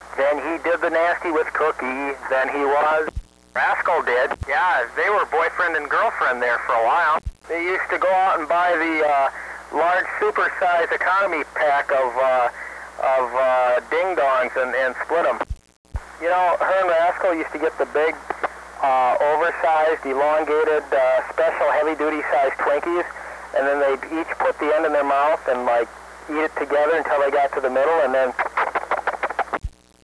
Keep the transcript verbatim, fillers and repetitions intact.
Then he did the nasty with Cookie. Then he was. Rascal did. Yeah, they were boyfriend and girlfriend there for a while. They used to go out and buy the uh, large supersize economy pack of uh, of uh, ding-dongs and, and split them. You know, her and Rascal used to get the big, uh, oversized, elongated, uh, special heavy-duty sized Twinkies, and then they'd each put the end in their mouth and, like, eat it together until they got to the middle, and then